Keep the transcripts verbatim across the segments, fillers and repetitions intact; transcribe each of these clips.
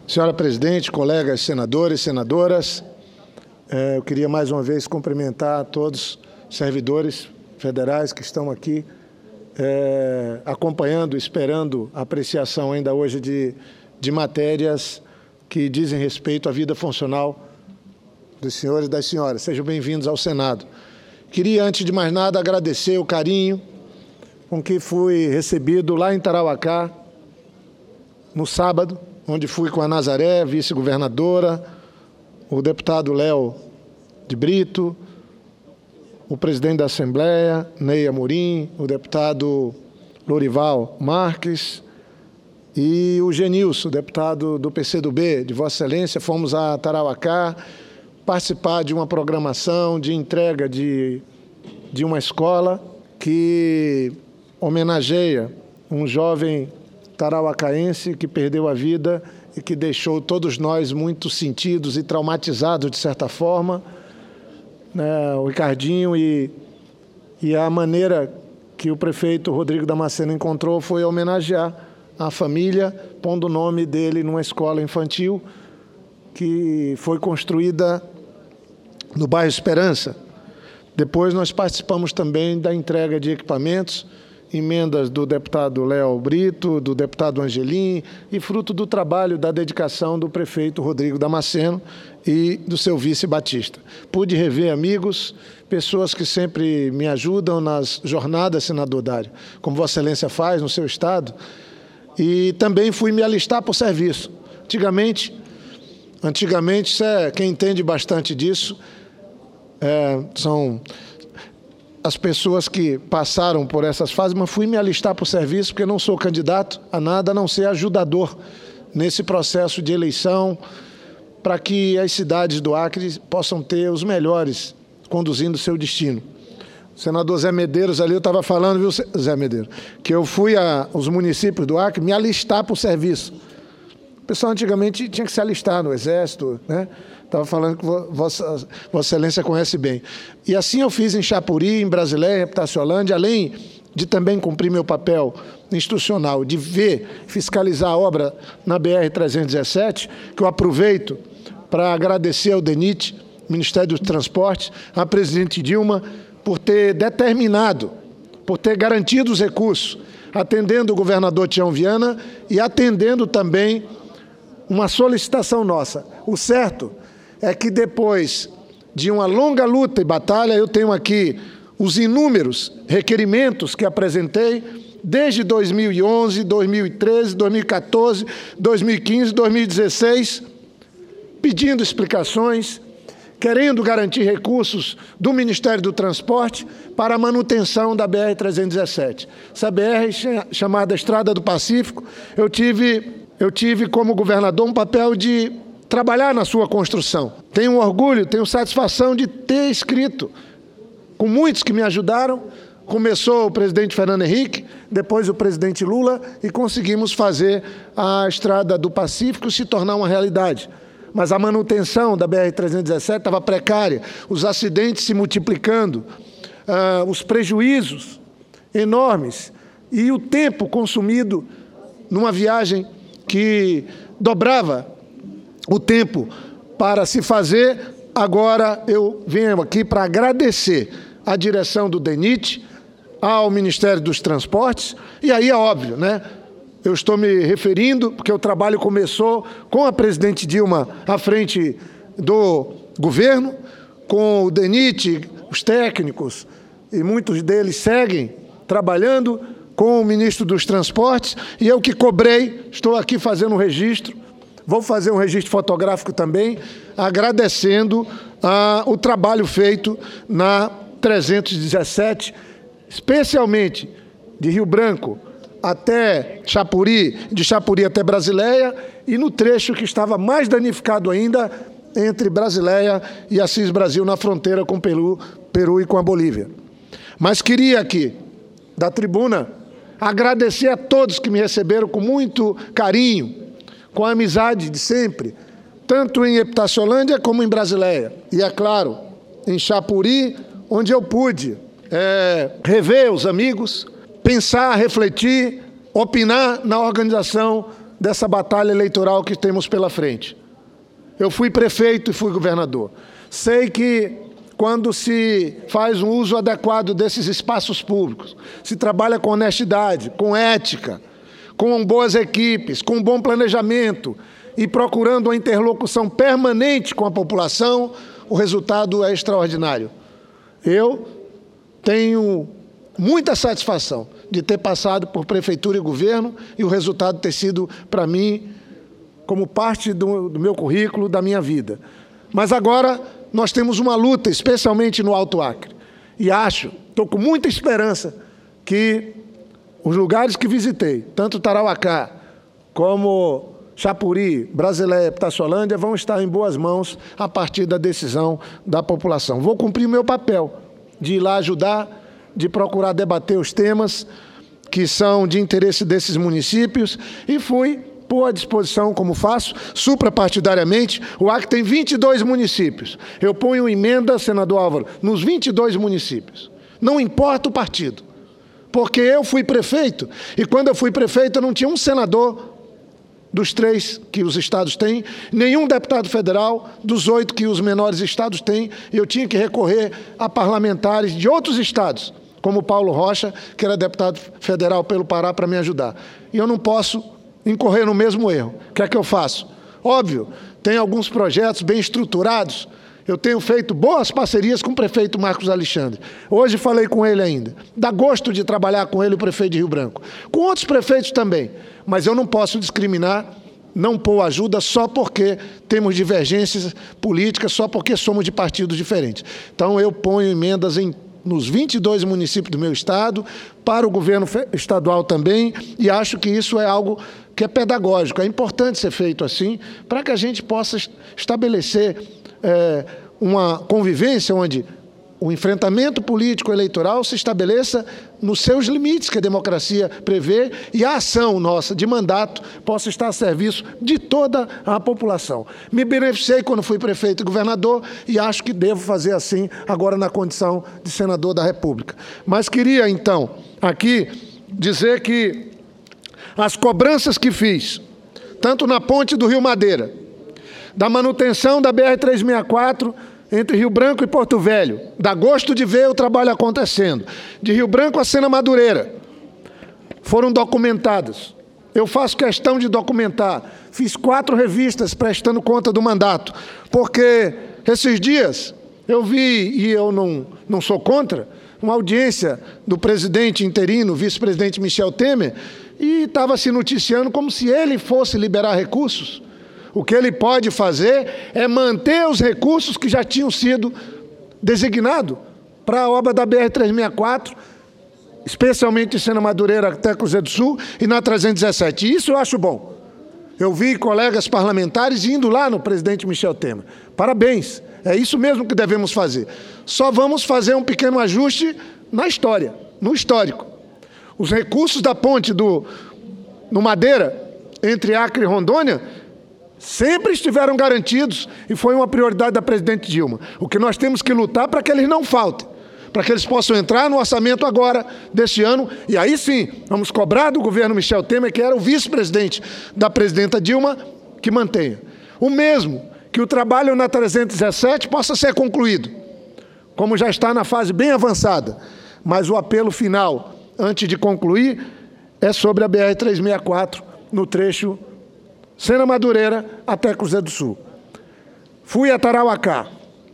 Senhora presidente, colegas senadores, senadoras, eu queria mais uma vez cumprimentar todos os servidores federais que estão aqui é, acompanhando, esperando a apreciação ainda hoje de, de matérias que dizem respeito à vida funcional dos senhores e das senhoras. Sejam bem-vindos ao Senado. Queria, antes de mais nada, agradecer o carinho com que fui recebido lá em Tarauacá, no sábado, onde fui com a Nazaré, vice-governadora, o deputado Léo de Brito, o presidente da Assembleia, Ney Amorim, o deputado Lorival Marques e o Genilson, deputado do P C do B, de Vossa Excelência. Fomos a Tarauacá participar de uma programação de entrega de, de uma escola que homenageia um jovem tarauacaense que perdeu a vida e que deixou todos nós muito sentidos e traumatizados, de certa forma, né, o Ricardinho, e, e a maneira que o prefeito Rodrigo Damasceno encontrou foi homenagear a família, pondo o nome dele numa escola infantil que foi construída no bairro Esperança. Depois nós participamos também da entrega de equipamentos, emendas do deputado Léo Brito, do deputado Angelim, e fruto do trabalho, da dedicação do prefeito Rodrigo Damasceno e do seu vice Batista. Pude rever amigos, pessoas que sempre me ajudam nas jornadas, senador Dário, como Vossa Excelência faz no seu estado, e também fui me alistar por serviço. Antigamente, antigamente quem entende bastante disso é, são as pessoas que passaram por essas fases, mas fui me alistar para o serviço porque não sou candidato a nada, a não ser ajudador nesse processo de eleição, para que as cidades do Acre possam ter os melhores conduzindo o seu destino. O senador Zé Medeiros ali, eu estava falando, viu, Zé Medeiros, que eu fui aos municípios do Acre me alistar para o serviço. O pessoal antigamente tinha que se alistar no Exército, né? Estava falando que Vossa, Vossa Excelência conhece bem. E assim eu fiz em Chapuri, em Brasileia, em Reputaciolândia, além de também cumprir meu papel institucional, de ver, fiscalizar a obra na B R trezentos e dezessete, que eu aproveito para agradecer ao DENIT, Ministério dos Transportes, à presidente Dilma, por ter determinado, por ter garantido os recursos, atendendo o governador Tião Viana e atendendo também uma solicitação nossa. O certo é que depois de uma longa luta e batalha, eu tenho aqui os inúmeros requerimentos que apresentei desde dois mil e onze, dois mil e treze, dois mil e quatorze, dois mil e quinze, dois mil e dezesseis, pedindo explicações, querendo garantir recursos do Ministério do Transporte para a manutenção da B R trezentos e dezessete. Essa B R, chamada Estrada do Pacífico, eu tive, eu tive como governador um papel de trabalhar na sua construção. Tenho orgulho, tenho satisfação de ter escrito com muitos que me ajudaram. Começou o presidente Fernando Henrique, depois o presidente Lula, e conseguimos fazer a Estrada do Pacífico se tornar uma realidade. Mas a manutenção da B R trezentos e dezessete estava precária, os acidentes se multiplicando, uh, os prejuízos enormes e o tempo consumido numa viagem que dobrava o tempo para se fazer. Agora eu venho aqui para agradecer à direção do DENIT, ao Ministério dos Transportes, e aí é óbvio, né? Eu estou me referindo, porque o trabalho começou com a presidente Dilma à frente do governo, com o DENIT, os técnicos, e muitos deles seguem trabalhando com o ministro dos Transportes, e eu que cobrei, estou aqui fazendo um registro, vou fazer um registro fotográfico também, agradecendo ah, o trabalho feito na trezentos e dezessete, especialmente de Rio Branco até Chapuri, de Chapuri até Brasileia, e no trecho que estava mais danificado ainda, entre Brasileia e Assis Brasil, na fronteira com Peru, Peru e com a Bolívia. Mas queria aqui, da tribuna, agradecer a todos que me receberam com muito carinho, com a amizade de sempre, tanto em Reputaciolândia como em Brasileia. E, é claro, em Chapuri, onde eu pude é, rever os amigos, pensar, refletir, opinar na organização dessa batalha eleitoral que temos pela frente. Eu fui prefeito e fui governador. Sei que quando se faz um uso adequado desses espaços públicos, se trabalha com honestidade, com ética, com boas equipes, com bom planejamento e procurando uma interlocução permanente com a população, o resultado é extraordinário. Eu tenho muita satisfação de ter passado por prefeitura e governo e o resultado ter sido, para mim, como parte do, do meu currículo, da minha vida. Mas agora nós temos uma luta, especialmente no Alto Acre. E acho, estou com muita esperança, que os lugares que visitei, tanto Tarauacá como Chapuri, Brasileia e Pitaçolândia, vão estar em boas mãos a partir da decisão da população. Vou cumprir o meu papel de ir lá ajudar, de procurar debater os temas que são de interesse desses municípios e fui pôr à disposição, como faço, suprapartidariamente. O Acre tem vinte e dois municípios. Eu ponho emenda, senador Álvaro, nos vinte e dois municípios. Não importa o partido. Porque eu fui prefeito, e quando eu fui prefeito eu não tinha um senador dos três que os estados têm, nenhum deputado federal dos oito que os menores estados têm, e eu tinha que recorrer a parlamentares de outros estados, como Paulo Rocha, que era deputado federal pelo Pará, para me ajudar. E eu não posso incorrer no mesmo erro. O que é que eu faço? Óbvio, tem alguns projetos bem estruturados. Eu tenho feito boas parcerias com o prefeito Marcos Alexandre. Hoje falei com ele ainda. Dá gosto de trabalhar com ele, o prefeito de Rio Branco. Com outros prefeitos também. Mas eu não posso discriminar, não pôr ajuda só porque temos divergências políticas, só porque somos de partidos diferentes. Então eu ponho emendas em, nos vinte e dois municípios do meu estado, para o governo estadual também, e acho que isso é algo que é pedagógico. É importante ser feito assim, para que a gente possa estabelecer É, uma convivência onde o enfrentamento político eleitoral se estabeleça nos seus limites que a democracia prevê e a ação nossa de mandato possa estar a serviço de toda a população. Me beneficiei quando fui prefeito e governador e acho que devo fazer assim agora na condição de senador da República. Mas queria, então, aqui dizer que as cobranças que fiz, tanto na ponte do Rio Madeira, da manutenção da B R trezentos e sessenta e quatro entre Rio Branco e Porto Velho. Dá gosto de ver o trabalho acontecendo. De Rio Branco a Sena Madureira. Foram documentadas. Eu faço questão de documentar. Fiz quatro revistas prestando conta do mandato. Porque esses dias eu vi, e eu não, não sou contra, uma audiência do presidente interino, vice-presidente Michel Temer, e estava se noticiando como se ele fosse liberar recursos. O que ele pode fazer é manter os recursos que já tinham sido designados para a obra da B R trezentos e sessenta e quatro, especialmente em Sena Madureira até Cruzeiro do Sul e na trezentos e dezessete. Isso eu acho bom. Eu vi colegas parlamentares indo lá no presidente Michel Temer. Parabéns, é isso mesmo que devemos fazer. Só vamos fazer um pequeno ajuste na história, no histórico. Os recursos da ponte do, no Madeira, entre Acre e Rondônia, sempre estiveram garantidos e foi uma prioridade da presidente Dilma. O que nós temos que lutar para que eles não faltem, para que eles possam entrar no orçamento agora, deste ano, e aí sim, vamos cobrar do governo Michel Temer, que era o vice-presidente da presidenta Dilma, que mantenha. O mesmo, que o trabalho na trezentos e dezessete possa ser concluído, como já está na fase bem avançada, mas o apelo final, antes de concluir, é sobre a B R trezentos e sessenta e quatro, no trecho Sena Madureira até Cruzeiro do Sul. Fui a Tarauacá.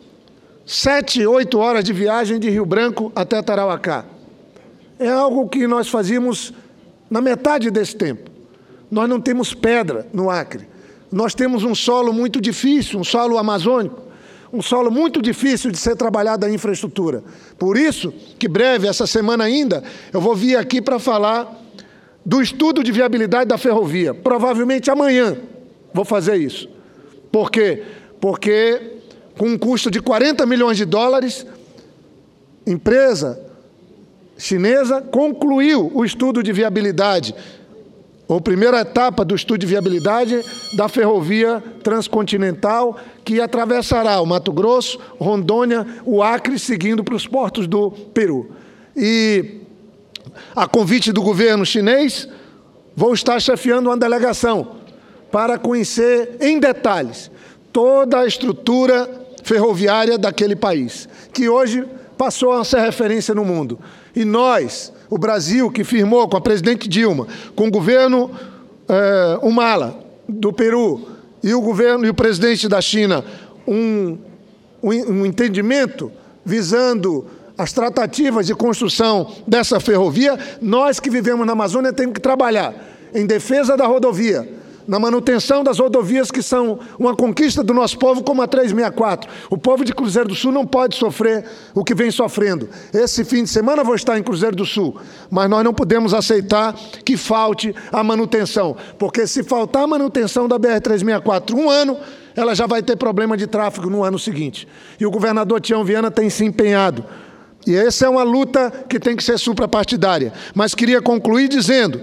Sete, oito horas de viagem de Rio Branco até Tarauacá. É algo que nós fazíamos na metade desse tempo. Nós não temos pedra no Acre. Nós temos um solo muito difícil, um solo amazônico, um solo muito difícil de ser trabalhado a infraestrutura. Por isso que breve, essa semana ainda, eu vou vir aqui para falar do estudo de viabilidade da ferrovia. Provavelmente amanhã vou fazer isso. Por quê? Porque com um custo de quarenta milhões de dólares, empresa chinesa concluiu o estudo de viabilidade, ou primeira etapa do estudo de viabilidade da ferrovia transcontinental que atravessará o Mato Grosso, Rondônia, o Acre, seguindo para os portos do Peru. E a convite do governo chinês, vou estar chefiando uma delegação para conhecer em detalhes toda a estrutura ferroviária daquele país, que hoje passou a ser referência no mundo. E nós, o Brasil, que firmou com a presidente Dilma, com o governo eh, Humala, do Peru, e o governo e o presidente da China, um, um, um entendimento visando as tratativas de construção dessa ferrovia, nós que vivemos na Amazônia temos que trabalhar em defesa da rodovia, na manutenção das rodovias que são uma conquista do nosso povo, como a trezentos e sessenta e quatro. O povo de Cruzeiro do Sul não pode sofrer o que vem sofrendo. Esse fim de semana eu vou estar em Cruzeiro do Sul, mas nós não podemos aceitar que falte a manutenção, porque se faltar a manutenção da B R trezentos e sessenta e quatro um ano, ela já vai ter problema de tráfego no ano seguinte. E o governador Tião Viana tem se empenhado. E essa é uma luta que tem que ser suprapartidária. Mas queria concluir dizendo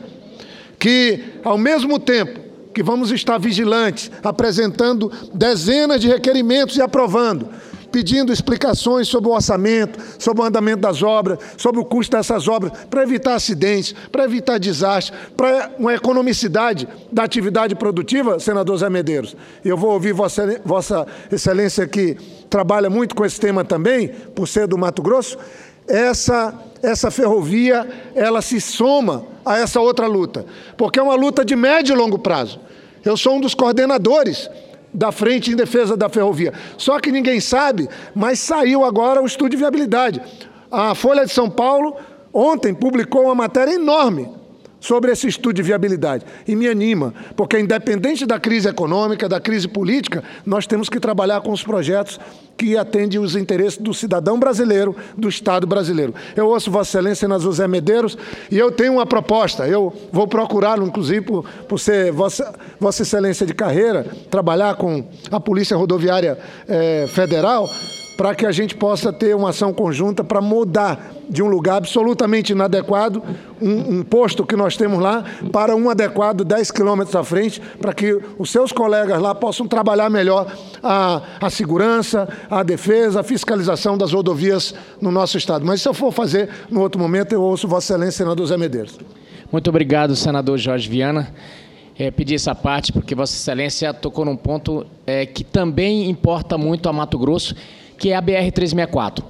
que, ao mesmo tempo que vamos estar vigilantes, apresentando dezenas de requerimentos e aprovando, pedindo explicações sobre o orçamento, sobre o andamento das obras, sobre o custo dessas obras, para evitar acidentes, para evitar desastres, para uma economicidade da atividade produtiva, senador Zé Medeiros. Eu vou ouvir Vossa, Vossa Excelência, que trabalha muito com esse tema também, por ser do Mato Grosso. Essa, essa ferrovia, ela se soma a essa outra luta, porque é uma luta de médio e longo prazo. Eu sou um dos coordenadores da Frente em Defesa da Ferrovia. Só que ninguém sabe, mas saiu agora o estudo de viabilidade. A Folha de São Paulo, ontem, publicou uma matéria enorme sobre esse estudo de viabilidade. E me anima, porque independente da crise econômica, da crise política, nós temos que trabalhar com os projetos que atendem os interesses do cidadão brasileiro, do Estado brasileiro. Eu ouço Vossa Excelência, senador Zé Medeiros, e eu tenho uma proposta. Eu vou procurá-lo, inclusive, por, por ser Vossa, Vossa Excelência de carreira, trabalhar com a Polícia Rodoviária eh, Federal, para que a gente possa ter uma ação conjunta para mudar de um lugar absolutamente inadequado um, um posto que nós temos lá para um adequado dez quilômetros à frente, para que os seus colegas lá possam trabalhar melhor a, a segurança, a defesa, a fiscalização das rodovias no nosso Estado. Mas se eu for fazer no outro momento, eu ouço Vossa Excelência, senador Zé Medeiros. Muito obrigado, senador Jorge Viana. É, pedir essa parte porque Vossa Excelência tocou num ponto é, que também importa muito a Mato Grosso, que é a B R trezentos e sessenta e quatro.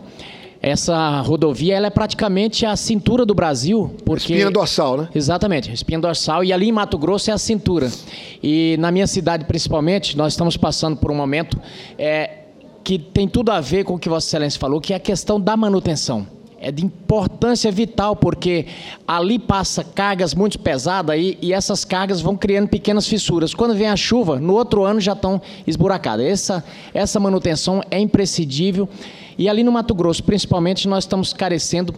Essa rodovia ela é praticamente a cintura do Brasil. Porque... Espinha dorsal, né? Exatamente, espinha dorsal. E ali em Mato Grosso é a cintura. E na minha cidade, principalmente, nós estamos passando por um momento é, que tem tudo a ver com o que Vossa Excelência falou, que é a questão da manutenção. É de importância vital, porque ali passa cargas muito pesadas e, e essas cargas vão criando pequenas fissuras. Quando vem a chuva, no outro ano já estão esburacadas. Essa, essa manutenção é imprescindível. E ali no Mato Grosso, principalmente, nós estamos carecendo,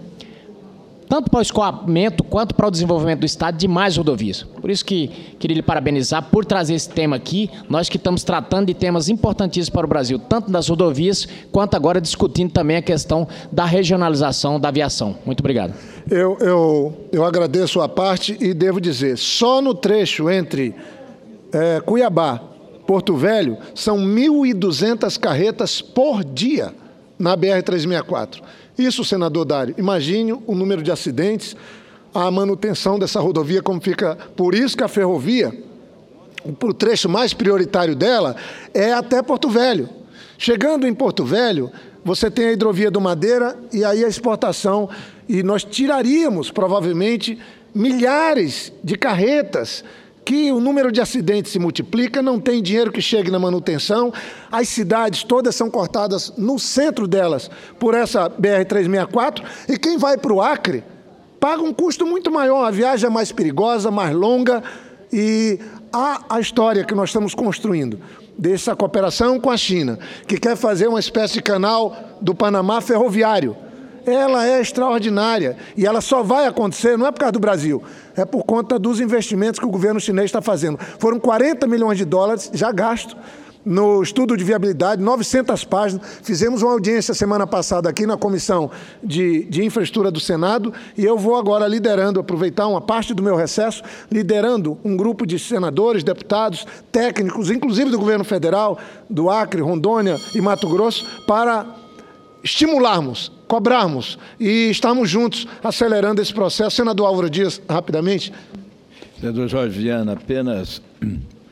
tanto para o escoamento quanto para o desenvolvimento do Estado, de mais rodovias. Por isso que queria lhe parabenizar por trazer esse tema aqui, nós que estamos tratando de temas importantíssimos para o Brasil, tanto das rodovias, quanto agora discutindo também a questão da regionalização da aviação. Muito obrigado. Eu, eu, eu agradeço a parte e devo dizer, só no trecho entre é, Cuiabá e Porto Velho, são mil e duzentas carretas por dia na B R trezentos e sessenta e quatro. Isso, senador Dário, imagine o número de acidentes, a manutenção dessa rodovia, como fica. Por isso que a ferrovia, o trecho mais prioritário dela, é até Porto Velho. Chegando em Porto Velho, você tem a hidrovia do Madeira e aí a exportação, e nós tiraríamos, provavelmente, milhares de carretas, que o número de acidentes se multiplica, não tem dinheiro que chegue na manutenção, as cidades todas são cortadas no centro delas por essa B R trezentos e sessenta e quatro, e quem vai para o Acre paga um custo muito maior, a viagem é mais perigosa, mais longa, e há a história que nós estamos construindo dessa cooperação com a China, que quer fazer uma espécie de canal do Panamá ferroviário. Ela é extraordinária e ela só vai acontecer, não é por causa do Brasil, é por conta dos investimentos que o governo chinês está fazendo. Foram quarenta milhões de dólares já gastos no estudo de viabilidade, novecentas páginas. Fizemos uma audiência semana passada aqui na Comissão de, de Infraestrutura do Senado e eu vou agora liderando, aproveitar uma parte do meu recesso, liderando um grupo de senadores, deputados, técnicos, inclusive do governo federal, do Acre, Rondônia e Mato Grosso, para estimularmos, cobrarmos e estarmos juntos acelerando esse processo. Senador Álvaro Dias, rapidamente. Senador Jorge Viana, apenas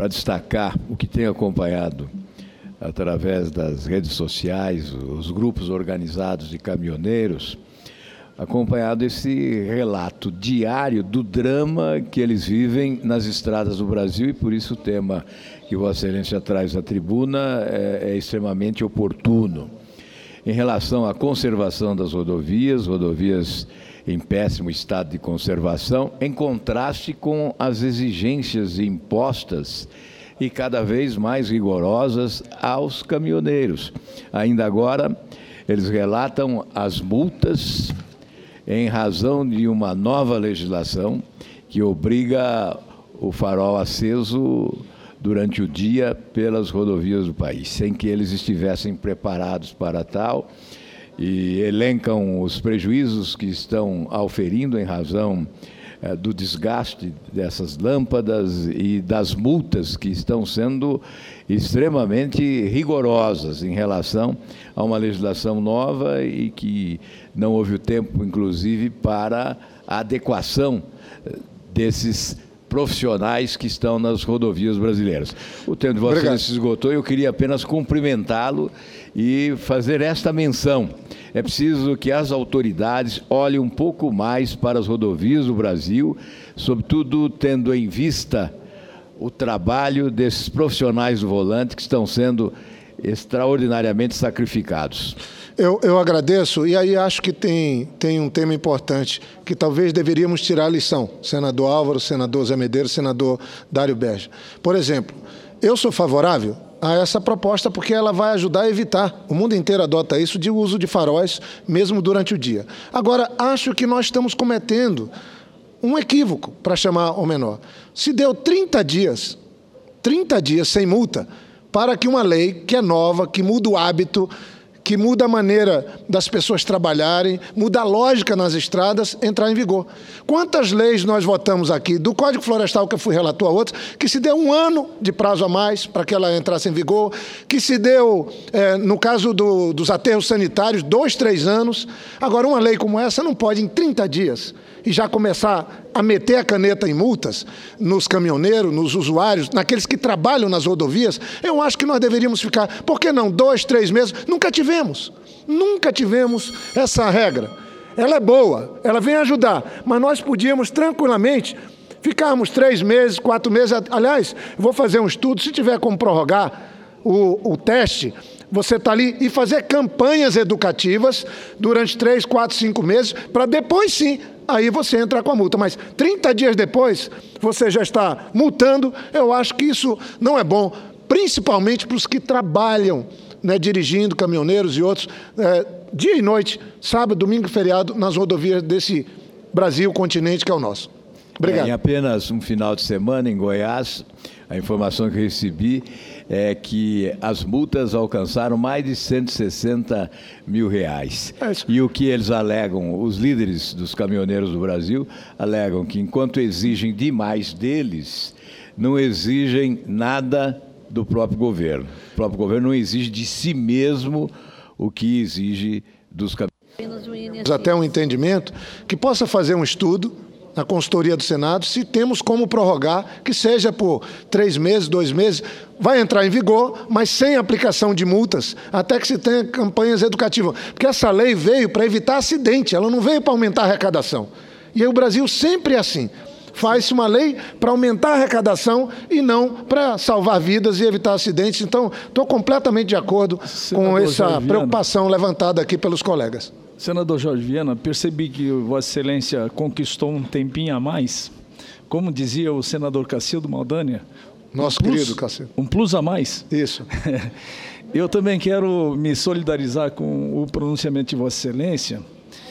para destacar o que tenho acompanhado através das redes sociais, os grupos organizados de caminhoneiros, acompanhado esse relato diário do drama que eles vivem nas estradas do Brasil, e por isso o tema que Vossa Excelência traz à tribuna é, é extremamente oportuno. Em relação à conservação das rodovias, rodovias em péssimo estado de conservação, em contraste com as exigências impostas e cada vez mais rigorosas aos caminhoneiros. Ainda agora, eles relatam as multas em razão de uma nova legislação que obriga o farol aceso durante o dia pelas rodovias do país, sem que eles estivessem preparados para tal, e elencam os prejuízos que estão auferindo em razão eh, do desgaste dessas lâmpadas e das multas que estão sendo extremamente rigorosas em relação a uma legislação nova e que não houve o tempo, inclusive, para a adequação desses profissionais que estão nas rodovias brasileiras. O tempo de Vossa se esgotou e eu queria apenas cumprimentá-lo e fazer esta menção. É preciso que as autoridades olhem um pouco mais para as rodovias do Brasil, sobretudo tendo em vista o trabalho desses profissionais do volante que estão sendo extraordinariamente sacrificados. Eu, eu agradeço, e aí acho que tem, tem um tema importante, que talvez deveríamos tirar a lição, senador Álvaro, senador Zé Medeiros, senador Dário Berger. Por exemplo, eu sou favorável a essa proposta porque ela vai ajudar a evitar, o mundo inteiro adota isso, de uso de faróis, mesmo durante o dia. Agora, acho que nós estamos cometendo um equívoco, para chamar o menor. Se deu trinta dias, trinta dias sem multa, para que uma lei que é nova, que muda o hábito, que muda a maneira das pessoas trabalharem, muda a lógica nas estradas, entrar em vigor. Quantas leis nós votamos aqui, do Código Florestal, que eu fui relator a outros, que se deu um ano de prazo a mais para que ela entrasse em vigor, que se deu, é, no caso do, dos aterros sanitários, dois, três anos. Agora, uma lei como essa não pode, em trinta dias, e já começar a meter a caneta em multas nos caminhoneiros, nos usuários, naqueles que trabalham nas rodovias. Eu acho que nós deveríamos ficar, por que não, dois, três meses? Nunca tivemos, nunca tivemos essa regra. Ela é boa, ela vem ajudar, mas nós podíamos tranquilamente ficarmos três meses, quatro meses. Aliás, vou fazer um estudo, se tiver como prorrogar o, o teste, você está ali e fazer campanhas educativas durante três, quatro, cinco meses, para depois sim, aí você entra com a multa. Mas trinta dias depois, você já está multando. Eu acho que isso não é bom, principalmente para os que trabalham, né, dirigindo, caminhoneiros e outros, é, dia e noite, sábado, domingo e feriado, nas rodovias desse Brasil, continente que é o nosso. Obrigado. É, em apenas um final de semana, em Goiás, a informação que recebi é que as multas alcançaram mais de cento e sessenta mil reais. É e o que eles alegam, os líderes dos caminhoneiros do Brasil, alegam que enquanto exigem demais deles, não exigem nada do próprio governo. O próprio governo não exige de si mesmo o que exige dos caminhoneiros. Até um entendimento que possa fazer um estudo na consultoria do Senado, se temos como prorrogar, que seja por três meses, dois meses, vai entrar em vigor, mas sem aplicação de multas, até que se tenha campanhas educativas. Porque essa lei veio para evitar acidente, ela não veio para aumentar a arrecadação. E aí o Brasil sempre é assim. Faz-se uma lei para aumentar a arrecadação e não para salvar vidas e evitar acidentes. Então, estou completamente de acordo Senador com essa Jorge preocupação Viana. levantada aqui pelos colegas. Senador Jorge Viana, percebi que Vossa Excelência conquistou um tempinho a mais. Como dizia o senador Cacildo Maldanha... Nosso um plus, querido Cacildo. Um plus a mais. Isso. Eu também quero me solidarizar com o pronunciamento de Vossa Excelência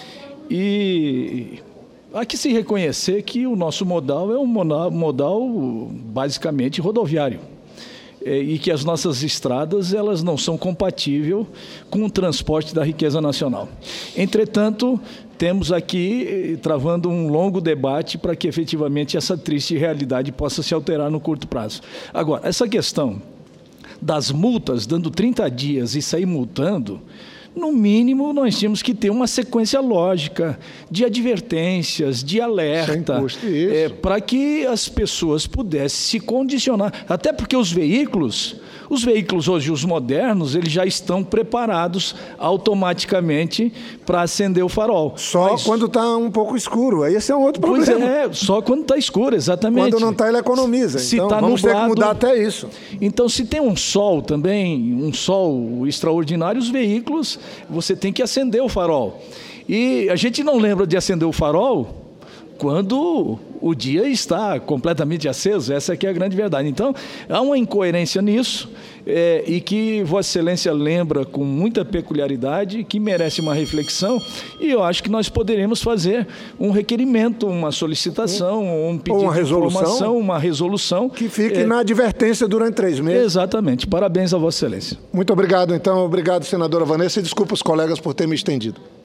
e... há que se reconhecer que o nosso modal é um modal, modal basicamente rodoviário. E que as nossas estradas elas não são compatíveis com o transporte da riqueza nacional. Entretanto, temos aqui travando um longo debate para que efetivamente essa triste realidade possa se alterar no curto prazo. Agora, essa questão das multas, dando trinta dias e sair multando, no mínimo, nós tínhamos que ter uma sequência lógica de advertências, de alerta, é, para que as pessoas pudessem se condicionar. Até porque os veículos, os veículos hoje, os modernos, eles já estão preparados automaticamente para acender o farol. Só Mas, quando está um pouco escuro, aí esse é um outro problema. Pois é, só quando está escuro, exatamente. Quando não está, ele economiza. Se então, tá vamos nublado, ter que mudar até isso. Então, se tem um sol também, um sol extraordinário, os veículos, você tem que acender o farol. E a gente não lembra de acender o farol quando o dia está completamente aceso. Essa aqui é a grande verdade. Então, há uma incoerência nisso, é, e que Vossa Excelência lembra com muita peculiaridade, que merece uma reflexão, e eu acho que nós poderemos fazer um requerimento, uma solicitação, um pedido uma resolução, de informação, uma resolução. Que fique é, na advertência durante três meses. Exatamente. Parabéns a Vossa Excelência. Muito obrigado, então. Obrigado, senadora Vanessa, e desculpa os colegas por ter me estendido.